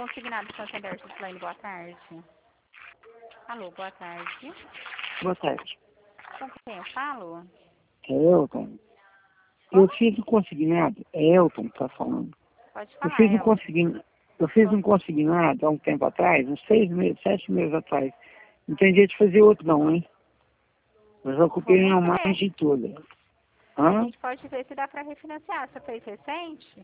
consignado Santander Gislaine, boa tarde. Alô, boa tarde. Boa tarde. Com quem eu falo? É Elton. Eu fiz um consignado. É Elton que tá falando. Pode Eu falar, fiz um Elton. consignado. Eu fiz um consignado há um tempo atrás, uns 6 meses, 7 meses atrás. Não tem jeito de fazer outro não, hein? Eu já ocupei minha Vamos ver. margem toda. A Hã? gente pode ver se dá para refinanciar. Você fez recente?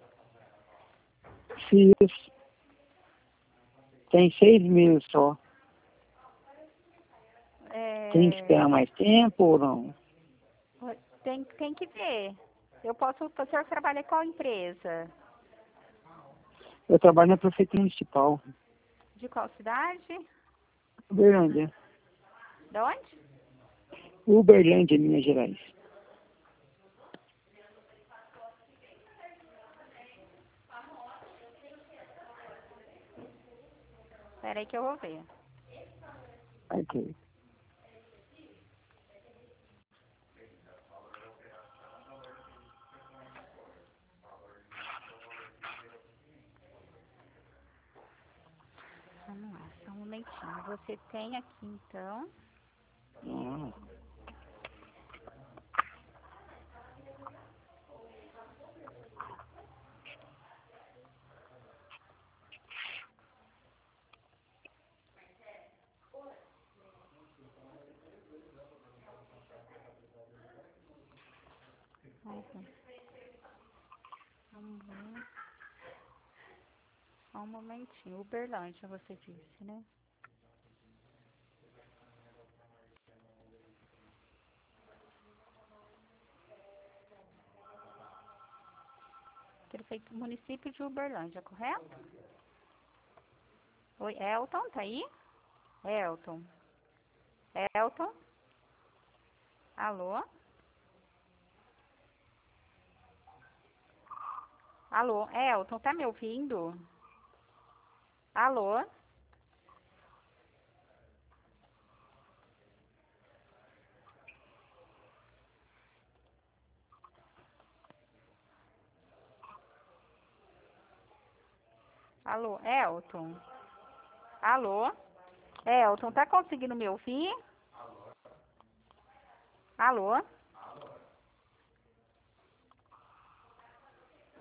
Fiz. Tem 6 meses só. Tem que esperar mais tempo ou não? Tem que ver. Eu posso... O senhor trabalha em qual empresa? Eu trabalho na prefeitura municipal. De qual cidade? Uberlândia. De onde? Uberlândia, Minas Gerais. Espera aí que eu vou ver. Ok. Vamos lá, só um momentinho. Você tem aqui, então... Ah, Vamos ver. Só um momentinho. Uberlândia, você disse, né? Prefeito município de Uberlândia, correto? Oi, Elton, tá aí? Elton. Elton? Alô? Alô, Elton, tá me ouvindo? Alô? Alô, Elton? Alô? Elton, tá conseguindo me ouvir? Alô?